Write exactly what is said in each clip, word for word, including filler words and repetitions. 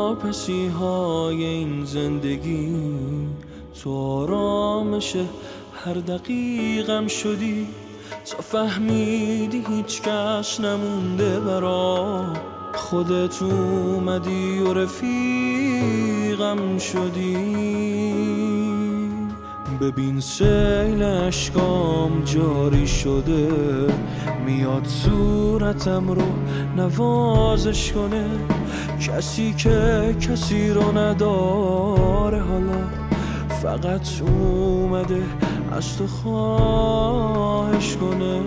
واپسی های این زندگی، تو آرامش هر دقیقم شدی، تا فهمیدی هیچ کس نمونده برا خودت، اومدی و رفیقم شدی. ببین سیل اشکام جاری شده، میاد صورتم رو نوازش کنه، کسی که کسی رو نداره حالا فقط اومده از تو خواهش کنه.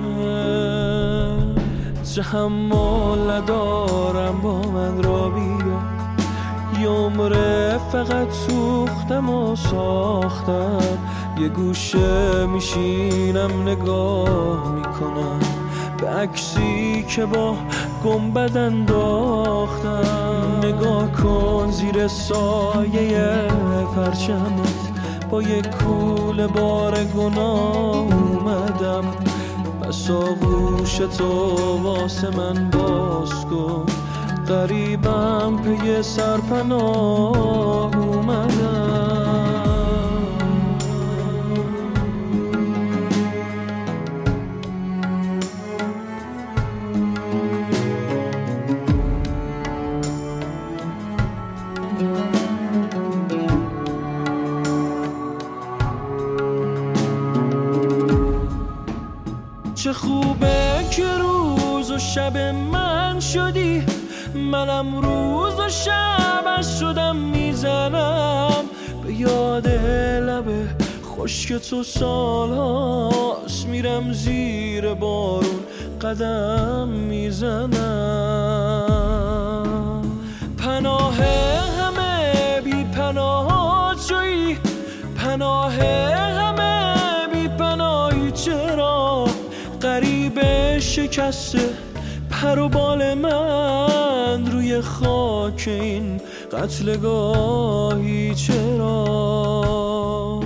تحمل ندارم با من را بیا، یه عمره فقط سوختم و ساختم، یه گوشه میشینم نگاه میکنم به عکسی که با گنبد انداختم. نگاه کن زیر سایه پرچمت، با یک کوله بار گناه اومدم، بس آغوش تو واسه من باز کن، غریبم پی سرپناه اومدم. چه خوبه که روز و شب من شدی، منم روز و شبش شدم میزنم به یاد لبه خشک تو سالهاست، میرم زیر بارون قدم میزنم. پناه همه بی پناه تویی، پناه همه بی پناهی، چرا غریبه شکسته پر و بال من روی خاک این قتلگاهی، چرا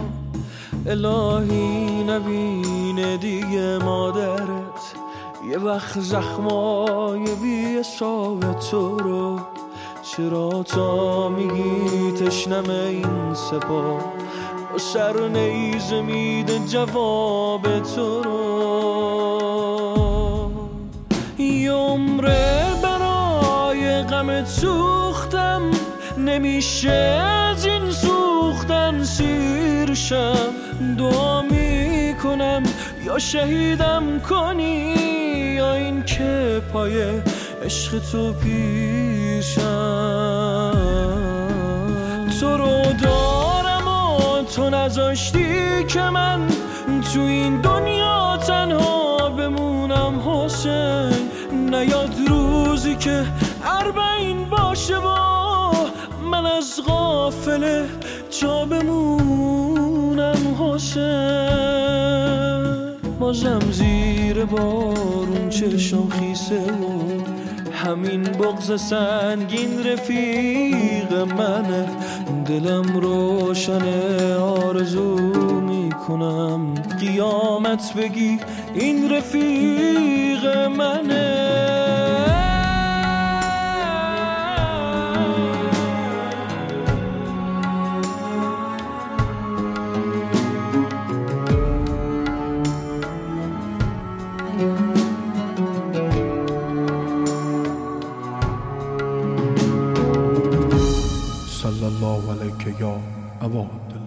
الهی نبینه دیگه مادرت یه وقت زخمای بی حساب تو رو، چرا تا میگی تشنم این سپاه و سر نیزه میده جواب تو رو. یه عمره برای غمت سوختم، نمیشه از این سوختن سیر شم، دعا میکنم یا شهیدم کنی یا این که پای عشق تو پیشم. تو رو دارم و تو نذاشتی که من تو این دنیا تنها بمونم حسین، نیاد روزی که اربعین باشه با من از غافله جا بمونم حسین. بازم زیر بارون چشم خیسه و همین بغض سنگین رفیق منه، دلم روشنه آرزو میکنم قیامت بگی این رفیق منه. صلی الله علیک یا ابا عبدالله.